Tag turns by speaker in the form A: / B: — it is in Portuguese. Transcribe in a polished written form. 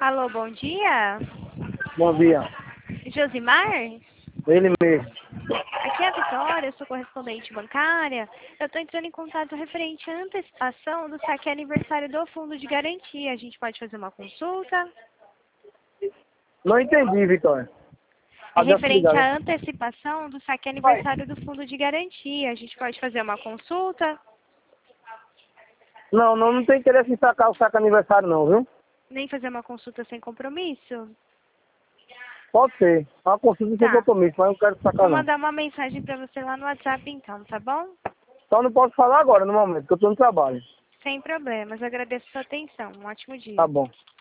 A: Alô, bom dia.
B: Bom dia.
A: Josimar?
B: Ele mesmo.
A: Aqui é a Vitória, eu sou correspondente bancária. Eu estou entrando em contato referente à antecipação do saque aniversário do Fundo de Garantia. A gente pode fazer uma consulta?
B: Não entendi, Vitória.
A: É
B: Adeus,
A: referente
B: obrigado.
A: à antecipação do saque aniversário do Fundo de Garantia. A gente pode fazer uma consulta?
B: Não tem interesse em sacar o saco aniversário não, viu?
A: Nem fazer uma consulta sem compromisso?
B: Pode ser. É uma consulta sem
A: Tá.
B: compromisso, mas eu não quero
A: Vou
B: sacar não.
A: mandar uma mensagem para você lá no WhatsApp então, tá bom?
B: Só não posso falar agora, no momento, que eu tô no trabalho.
A: Sem problemas. Agradeço a sua atenção. Um ótimo dia.
B: Tá bom.